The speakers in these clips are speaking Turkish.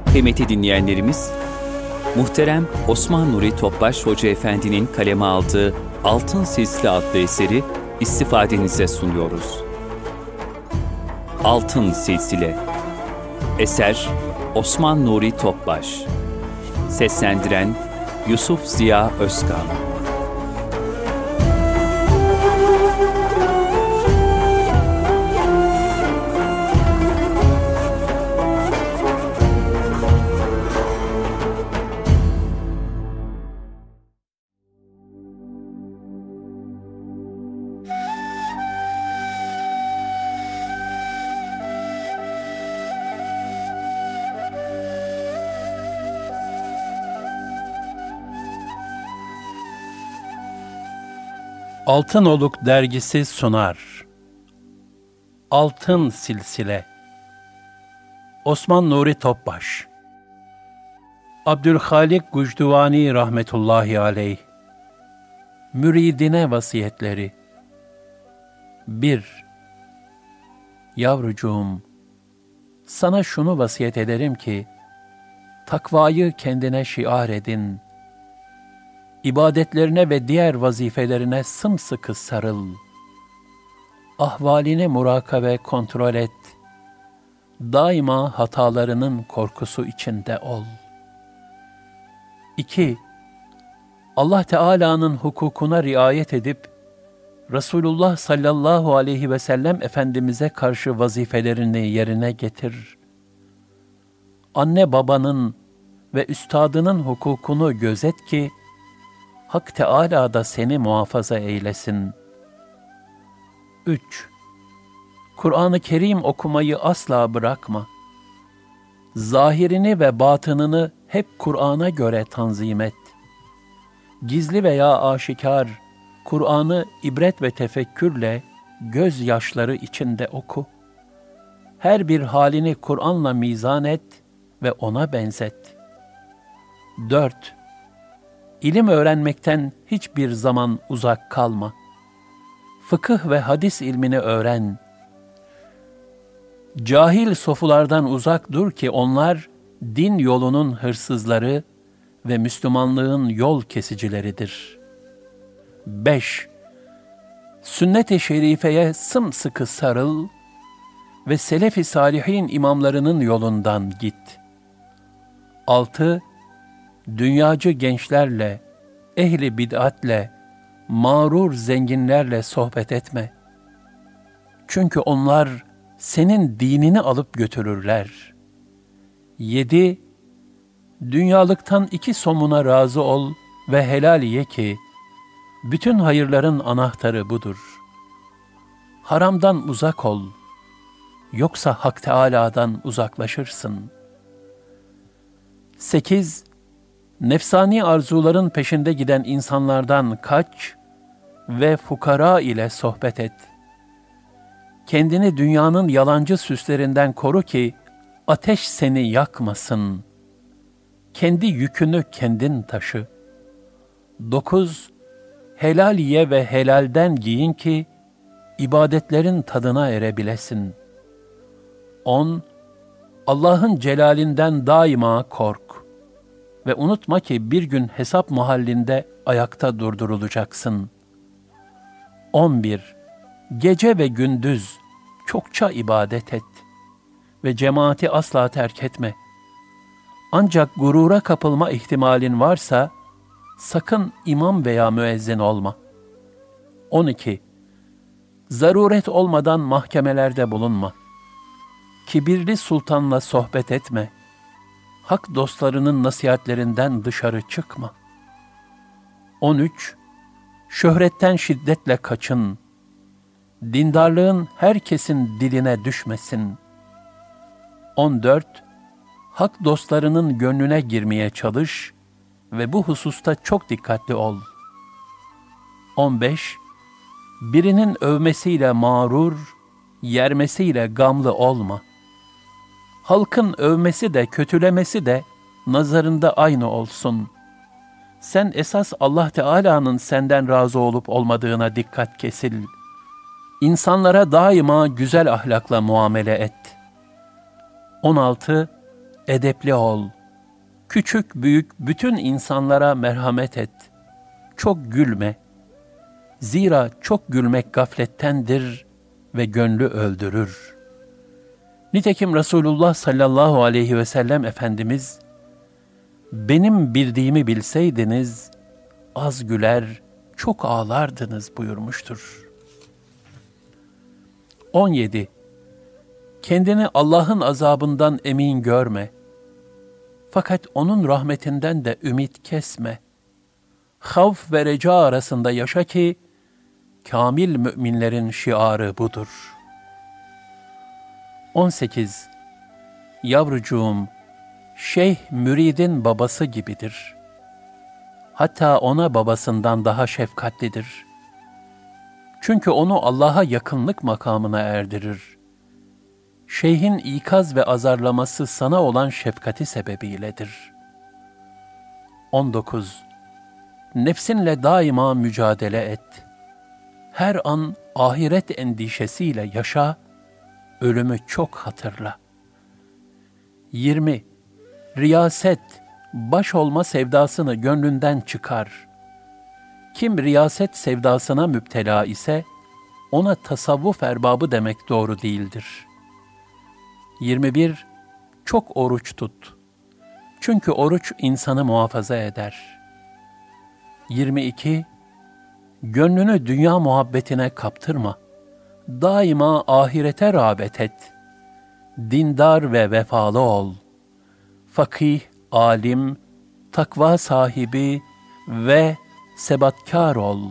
Kıymetli dinleyenlerimiz, muhterem Osman Nuri Topbaş Hoca Efendi'nin kaleme aldığı Altın Silsile adlı eseri istifadenize sunuyoruz. Altın Silsile. Eser Osman Nuri Topbaş. Seslendiren Yusuf Ziya Özkan. Altınoluk Dergisi sunar. Altın Silsile. Osman Nuri Topbaş. Abdülhalik Gucduvani rahmetullahi aleyh. Müridine vasiyetleri. 1. Yavrucuğum, sana şunu vasiyet ederim ki, takvayı kendine şiar edin. İbadetlerine ve diğer vazifelerine sımsıkı sarıl. Ahvalini murakabe kontrol et. Daima hatalarının korkusu içinde ol. 2. Allah Teala'nın hukukuna riayet edip, Resulullah sallallahu aleyhi ve sellem Efendimiz'e karşı vazifelerini yerine getir. Anne babanın ve üstadının hukukunu gözet ki, Hak Teâlâ da seni muhafaza eylesin. 3. Kur'an-ı Kerim okumayı asla bırakma. Zahirini ve batınını hep Kur'an'a göre tanzim et. Gizli veya aşikar, Kur'an'ı ibret ve tefekkürle, gözyaşları içinde oku. Her bir halini Kur'an'la mizan et ve ona benzet. 4. İlim öğrenmekten hiçbir zaman uzak kalma. Fıkıh ve hadis ilmini öğren. Cahil sofulardan uzak dur ki onlar din yolunun hırsızları ve Müslümanlığın yol kesicileridir. 5. Sünnet-i şerifeye sımsıkı sarıl ve selef-i salihin imamlarının yolundan git. 6. Dünyacı gençlerle, ehli bid'atle, mağrur zenginlerle sohbet etme. Çünkü onlar senin dinini alıp götürürler. 7. Dünyalıktan 2 somuna razı ol ve helal ye ki, bütün hayırların anahtarı budur. Haramdan uzak ol, yoksa Hak Teâlâ'dan uzaklaşırsın. 8. Nefsani arzuların peşinde giden insanlardan kaç ve fukara ile sohbet et. Kendini dünyanın yalancı süslerinden koru ki ateş seni yakmasın. Kendi yükünü kendin taşı. 9. Helal ye ve helalden giyin ki ibadetlerin tadına erebilesin. 10. Allah'ın celalinden daima kork. Ve unutma ki bir gün hesap mahallinde ayakta durdurulacaksın. 11. Gece ve gündüz çokça ibadet et ve cemaati asla terk etme. Ancak gurura kapılma ihtimalin varsa sakın imam veya müezzin olma. 12. Zaruret olmadan mahkemelerde bulunma. Kibirli sultanla sohbet etme. Hak dostlarının nasihatlerinden dışarı çıkma. 13. Şöhretten şiddetle kaçın. Dindarlığın herkesin diline düşmesin. 14. Hak dostlarının gönlüne girmeye çalış ve bu hususta çok dikkatli ol. 15. Birinin övmesiyle mağrur, yermesiyle gamlı olma. Halkın övmesi de kötülemesi de nazarında aynı olsun. Sen esas Allah Teala'nın senden razı olup olmadığına dikkat kesil. İnsanlara daima güzel ahlakla muamele et. 16. edepli ol. Küçük büyük bütün insanlara merhamet et. Çok gülme. Zira çok gülmek gaflettendir ve gönlü öldürür. Nitekim Resulullah sallallahu aleyhi ve sellem Efendimiz, benim bildiğimi bilseydiniz, az güler, çok ağlardınız buyurmuştur. 17. Kendini Allah'ın azabından emin görme. Fakat onun rahmetinden de ümit kesme. Havf ve reca arasında yaşa ki, kamil müminlerin şiarı budur. 18. Yavrucuğum, şeyh müridin babası gibidir. Hatta ona babasından daha şefkatlidir. Çünkü onu Allah'a yakınlık makamına erdirir. Şeyhin ikaz ve azarlaması sana olan şefkati sebebiyledir. 19. Nefsinle daima mücadele et. Her an ahiret endişesiyle yaşa, ölümü çok hatırla. 20. Riyaset, baş olma sevdasını gönlünden çıkar. Kim riyaset sevdasına müptela ise, ona tasavvuf erbabı demek doğru değildir. 21. Çok oruç tut. Çünkü oruç insanı muhafaza eder. 22. Gönlünü dünya muhabbetine kaptırma. Daima ahirete rağbet et. Dindar ve vefalı ol. Fakih, alim, takva sahibi ve sebatkar ol.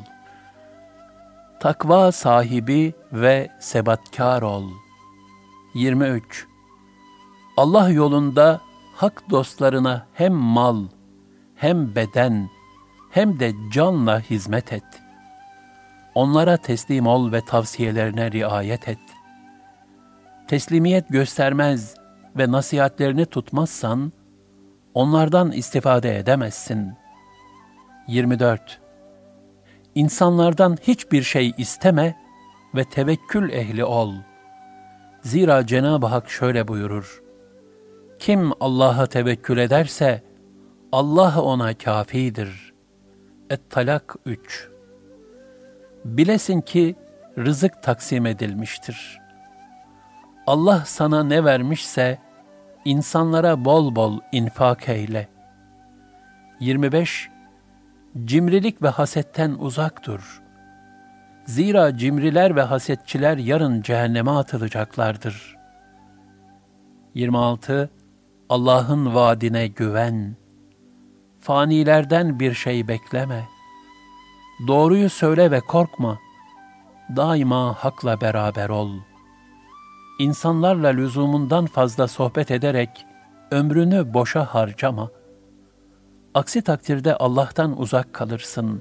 Takva sahibi ve sebatkar ol. 23. Allah yolunda hak dostlarına hem mal, hem beden, hem de canla hizmet et. Onlara teslim ol ve tavsiyelerine riayet et. Teslimiyet göstermez ve nasihatlerini tutmazsan, onlardan istifade edemezsin. 24. İnsanlardan hiçbir şey isteme ve tevekkül ehli ol. Zira Cenab-ı Hak şöyle buyurur: kim Allah'a tevekkül ederse, Allah ona kâfidir. Et-Talak 3. Bilesin ki rızık taksim edilmiştir. Allah sana ne vermişse, insanlara bol bol infak eyle. 25. Cimrilik ve hasetten uzak dur. Zira cimriler ve hasetçiler yarın cehenneme atılacaklardır. 26. Allah'ın vaadine güven. Fanilerden bir şey bekleme. Doğruyu söyle ve korkma. Daima hakla beraber ol. İnsanlarla lüzumundan fazla sohbet ederek ömrünü boşa harcama. Aksi takdirde Allah'tan uzak kalırsın.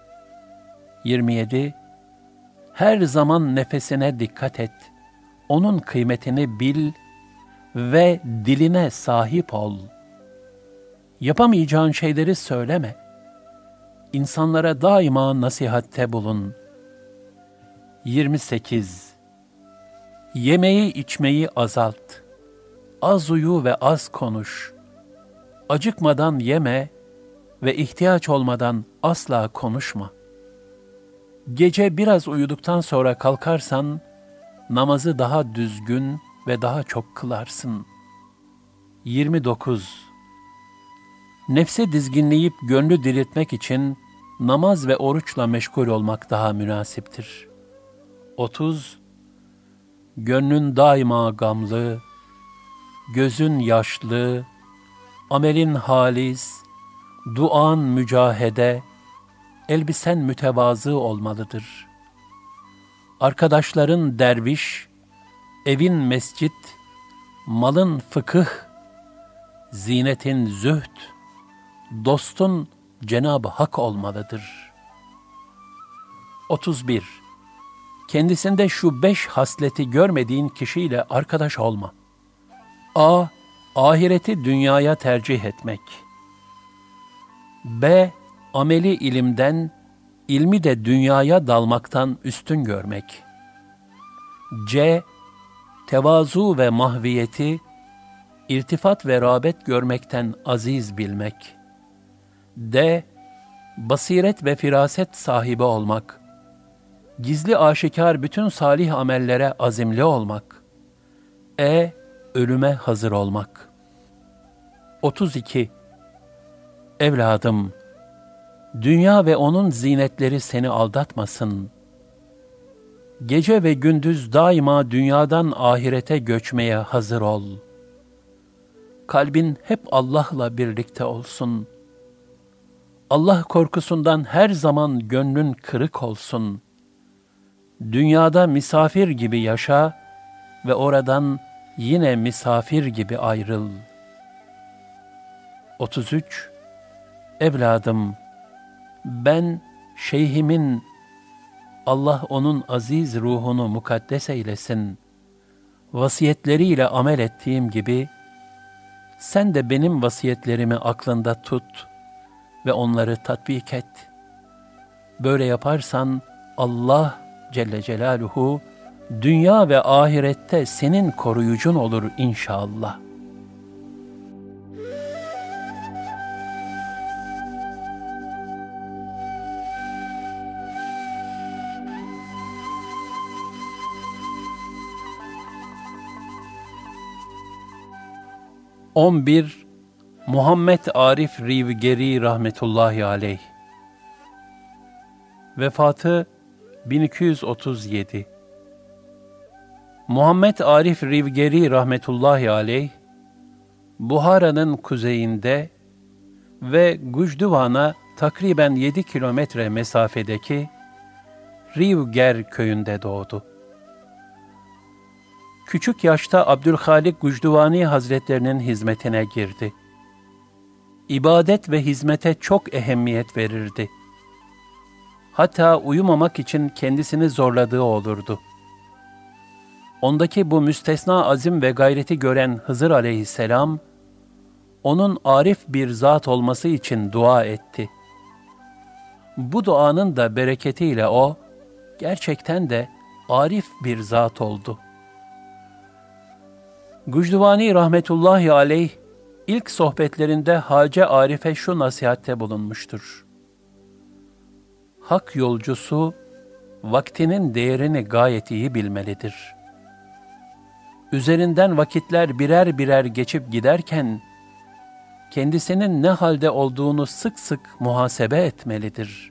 27. Her zaman nefesine dikkat et. Onun kıymetini bil ve diline sahip ol. Yapamayacağın şeyleri söyleme. İnsanlara daima nasihatte bulun. 28. Yemeği içmeyi azalt. Az uyu ve az konuş. Acıkmadan yeme ve ihtiyaç olmadan asla konuşma. Gece biraz uyuduktan sonra kalkarsan, namazı daha düzgün ve daha çok kılarsın. 29. Nefsi dizginleyip gönlü diriltmek için namaz ve oruçla meşgul olmak daha münasiptir. 30. Gönlün daima gamlı, gözün yaşlı, amelin halis, duan mücahede, elbisen mütevazı olmalıdır. Arkadaşların derviş, evin mescit, malın fıkıh, zinetin zühd, dostun Cenab-ı Hak olmalıdır. 31. Kendisinde şu 5 hasleti görmediğin kişiyle arkadaş olma. A. Ahireti dünyaya tercih etmek. B. Ameli ilimden, ilmi de dünyaya dalmaktan üstün görmek. C. Tevazu ve mahviyeti, İrtifat ve rağbet görmekten aziz bilmek. D. Basiret ve firaset sahibi olmak. Gizli aşikar bütün salih amellere azimli olmak. E. Ölüme hazır olmak. 32. Evladım, dünya ve onun zinetleri seni aldatmasın. Gece ve gündüz daima dünyadan ahirete göçmeye hazır ol. Kalbin hep Allah'la birlikte olsun. Allah korkusundan her zaman gönlün kırık olsun. Dünyada misafir gibi yaşa ve oradan yine misafir gibi ayrıl. 33. Evladım, ben şeyhimin, Allah onun aziz ruhunu mukaddes eylesin, vasiyetleriyle amel ettiğim gibi, sen de benim vasiyetlerimi aklında tut ve onları tatbik et. Böyle yaparsan Allah Celle Celaluhu, dünya ve ahirette senin koruyucun olur inşallah. Muhammed Arif Rivgeri rahmetullahi aleyh. Vefatı 1237. Muhammed Arif Rivgeri rahmetullahi aleyh, Buhara'nın kuzeyinde ve Gucduvan'a takriben 7 kilometre mesafedeki Rivger köyünde doğdu. Küçük yaşta Abdülhalik Gucduvani Hazretlerinin hizmetine girdi. İbadet ve hizmete çok ehemmiyet verirdi. Hatta uyumamak için kendisini zorladığı olurdu. Ondaki bu müstesna azim ve gayreti gören Hızır aleyhisselam, onun arif bir zat olması için dua etti. Bu duanın da bereketiyle o, gerçekten de arif bir zat oldu. Gucduvani rahmetullahi aleyh, ilk sohbetlerinde Hacı Arif'e şu nasihatte bulunmuştur. Hak yolcusu, vaktinin değerini gayet iyi bilmelidir. Üzerinden vakitler birer birer geçip giderken, kendisinin ne halde olduğunu sık sık muhasebe etmelidir.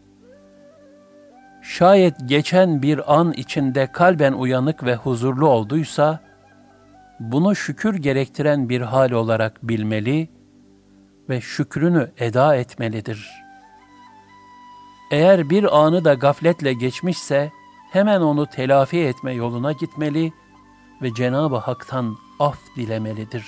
Şayet geçen bir an içinde kalben uyanık ve huzurlu olduysa, bunu şükür gerektiren bir hal olarak bilmeli ve şükrünü eda etmelidir. Eğer bir anı da gafletle geçmişse, hemen onu telafi etme yoluna gitmeli ve Cenab-ı Hak'tan af dilemelidir.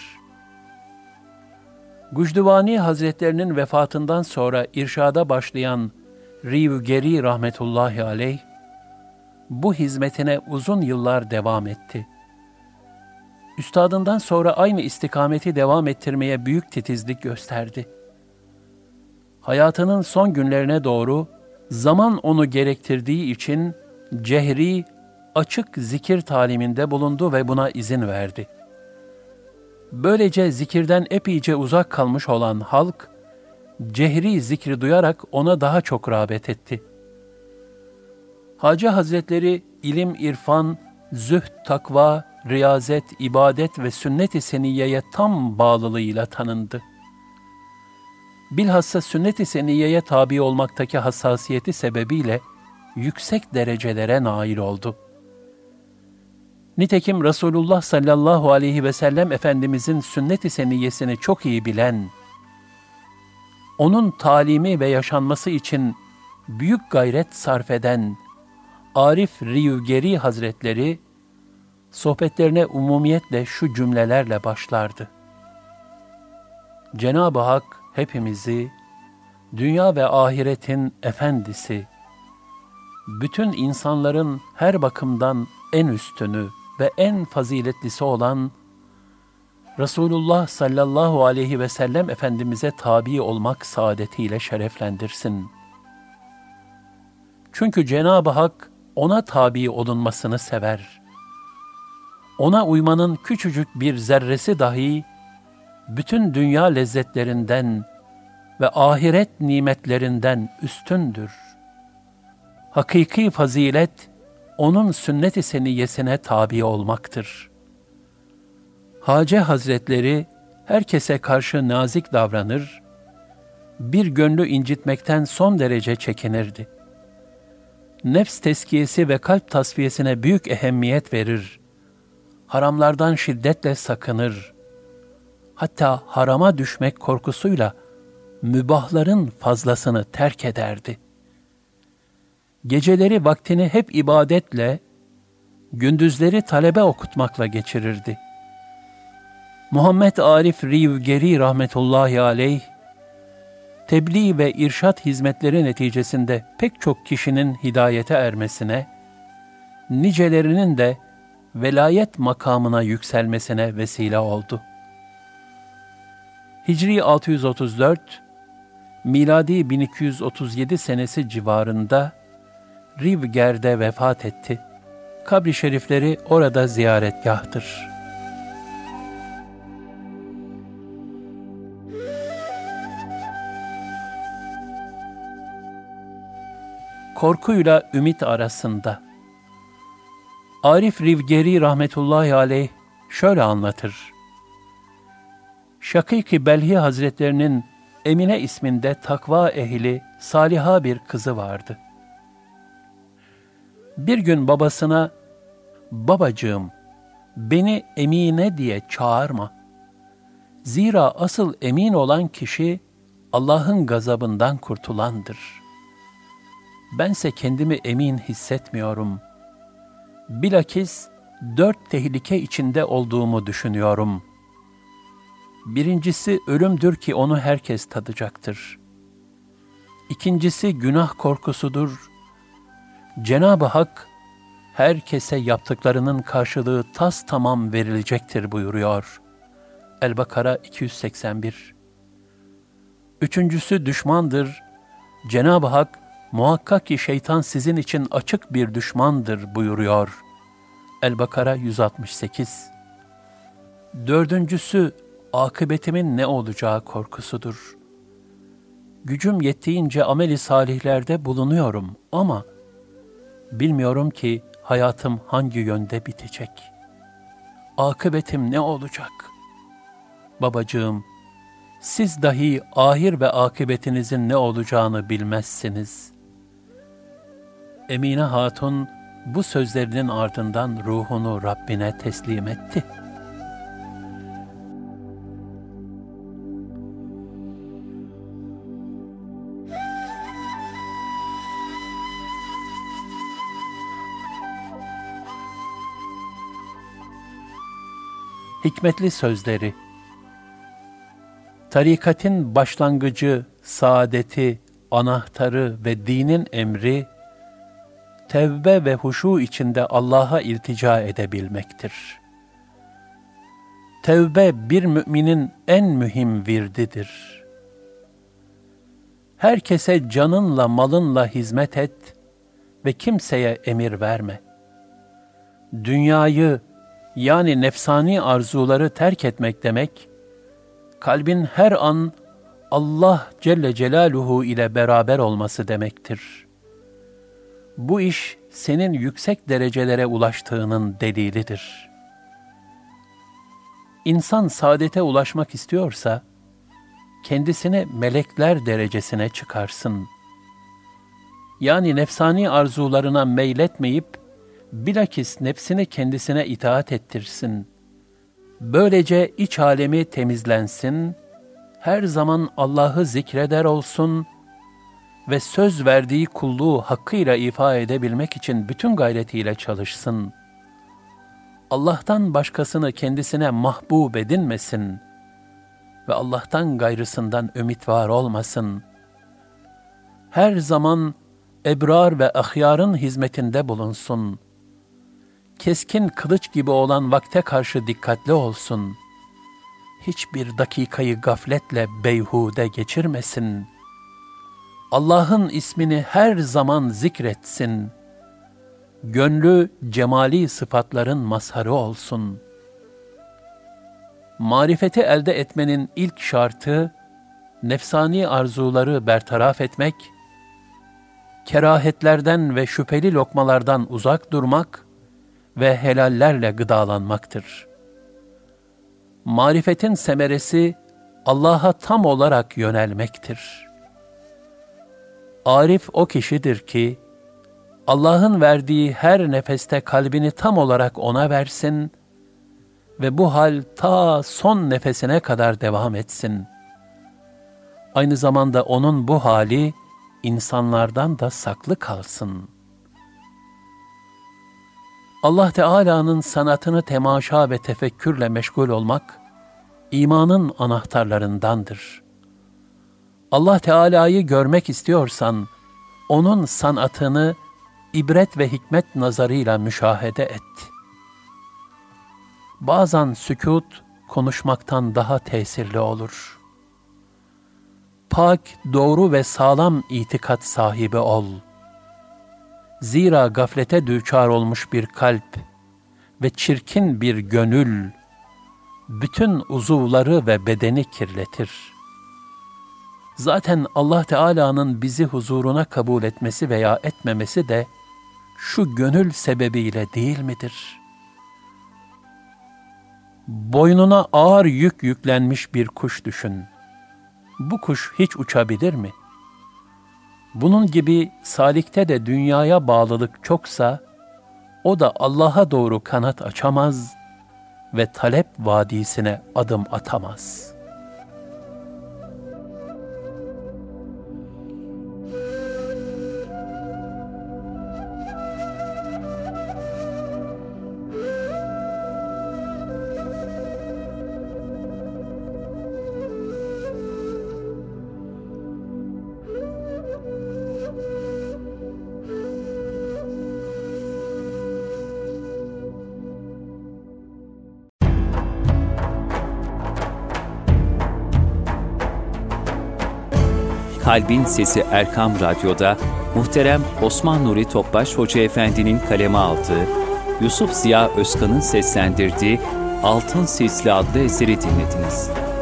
Gucduvani Hazretlerinin vefatından sonra irşada başlayan Rivgeri rahmetullahi aleyh, bu hizmetine uzun yıllar devam etti. Üstadından sonra aynı istikameti devam ettirmeye büyük titizlik gösterdi. Hayatının son günlerine doğru, zaman onu gerektirdiği için cehri, açık zikir taliminde bulundu ve buna izin verdi. Böylece zikirden epeyce uzak kalmış olan halk, cehri zikri duyarak ona daha çok rağbet etti. Hacı Hazretleri, ilim, irfan, zühd, takva, riyazet, ibadet ve sünnet-i seniyyeye tam bağlılığıyla tanındı. Bilhassa sünnet-i seniyyeye tabi olmaktaki hassasiyeti sebebiyle yüksek derecelere nail oldu. Nitekim Resulullah sallallahu aleyhi ve sellem Efendimizin sünnet-i seniyyesini çok iyi bilen, onun talimi ve yaşanması için büyük gayret sarf eden Arif Rivgeri Hazretleri, sohbetlerine umumiyetle şu cümlelerle başlardı. Cenab-ı Hak hepimizi, dünya ve ahiretin efendisi, bütün insanların her bakımdan en üstünü ve en faziletlisi olan Resulullah sallallahu aleyhi ve sellem Efendimiz'e tabi olmak saadetiyle şereflendirsin. Çünkü Cenab-ı Hak ona tabi olunmasını sever. Ona uymanın küçücük bir zerresi dahi bütün dünya lezzetlerinden ve ahiret nimetlerinden üstündür. Hakiki fazilet, onun sünnet-i seniyyesine tabi olmaktır. Hacı Hazretleri, herkese karşı nazik davranır, bir gönlü incitmekten son derece çekinirdi. Nefs teskiyesi ve kalp tasfiyesine büyük ehemmiyet verir, haramlardan şiddetle sakınır, hatta harama düşmek korkusuyla mübahların fazlasını terk ederdi. Geceleri vaktini hep ibadetle, gündüzleri talebe okutmakla geçirirdi. Muhammed Arif Rivgeri rahmetullahi aleyh, tebliğ ve irşat hizmetleri neticesinde pek çok kişinin hidayete ermesine, nicelerinin de velayet makamına yükselmesine vesile oldu. Hicri 634, miladi 1237 senesi civarında Rivger'de vefat etti. Kabri şerifleri orada ziyaretgahtır. Korkuyla ümit arasında. Arif Rivgeri rahmetullahi aleyh şöyle anlatır. Şakîk-i Belhi Hazretlerinin Emine isminde takva ehli, saliha bir kızı vardı. Bir gün babasına, "Babacığım, beni Emine diye çağırma. Zira asıl emin olan kişi Allah'ın gazabından kurtulandır. Bense kendimi emin hissetmiyorum. Bilakis 4 tehlike içinde olduğumu düşünüyorum. Birincisi ölümdür ki onu herkes tadacaktır. İkincisi günah korkusudur. Cenab-ı Hak herkese yaptıklarının karşılığı tamam verilecektir buyuruyor. El-Bakara 281. Üçüncüsü düşmandır. Cenab-ı Hak muhakkak ki şeytan sizin için açık bir düşmandır buyuruyor. El-Bakara 168. Dördüncüsü akıbetimin ne olacağı korkusudur. Gücüm yettiğince amel-i salihlerde bulunuyorum ama bilmiyorum ki hayatım hangi yönde bitecek. Akıbetim ne olacak? Babacığım, siz dahi ahir ve akıbetinizin ne olacağını bilmezsiniz. Emine Hatun bu sözlerinin ardından ruhunu Rabbine teslim etti. Hikmetli sözleri. Tarikatin başlangıcı, saadeti, anahtarı ve dinin emri, tevbe ve huşu içinde Allah'a iltica edebilmektir. Tevbe bir müminin en mühim virdidir. Herkese canınla malınla hizmet et ve kimseye emir verme. Dünyayı, yani nefsani arzuları terk etmek demek, kalbin her an Allah Celle Celaluhu ile beraber olması demektir. Bu iş senin yüksek derecelere ulaştığının delilidir. İnsan saadete ulaşmak istiyorsa, kendisini melekler derecesine çıkarsın. Yani nefsani arzularına meyletmeyip, bilakis nefsini kendisine itaat ettirsin. Böylece iç alemi temizlensin, her zaman Allah'ı zikreder olsun ve söz verdiği kulluğu hakkıyla ifa edebilmek için bütün gayretiyle çalışsın. Allah'tan başkasını kendisine mahbub edinmesin ve Allah'tan gayrısından ümit var olmasın. Her zaman ebrar ve ahyarın hizmetinde bulunsun. Keskin kılıç gibi olan vakte karşı dikkatli olsun. Hiçbir dakikayı gafletle beyhude geçirmesin. Allah'ın ismini her zaman zikretsin. Gönlü cemali sıfatların mazharı olsun. marifeti elde etmenin ilk şartı, nefsani arzuları bertaraf etmek, kerahetlerden ve şüpheli lokmalardan uzak durmak ve helallerle gıdalanmaktır. Marifetin semeresi, Allah'a tam olarak yönelmektir. Arif o kişidir ki, Allah'ın verdiği her nefeste kalbini tam olarak ona versin ve bu hal ta son nefesine kadar devam etsin. Aynı zamanda onun bu hali, insanlardan da saklı kalsın. Allah Teala'nın sanatını temaşa ve tefekkürle meşgul olmak, imanın anahtarlarındandır. Allah Teala'yı görmek istiyorsan, onun sanatını ibret ve hikmet nazarıyla müşahede et. Bazen sükût, konuşmaktan daha tesirli olur. Pak, doğru ve sağlam itikat sahibi ol. Zira gaflete düçar olmuş bir kalp ve çirkin bir gönül, bütün uzuvları ve bedeni kirletir. Zaten Allah Teala'nın bizi huzuruna kabul etmesi veya etmemesi de şu gönül sebebiyle değil midir? Boynuna ağır yük yüklenmiş bir kuş düşün. Bu kuş hiç uçabilir mi? Bunun gibi salikte de dünyaya bağlılık çoksa, o da Allah'a doğru kanat açamaz ve talep vadisine adım atamaz. Kalbin Sesi Erkam Radyo'da muhterem Osman Nuri Topbaş Hoca Efendi'nin kaleme aldığı, Yusuf Ziya Özkan'ın seslendirdiği Altın Sisli adlı eseri dinlediniz.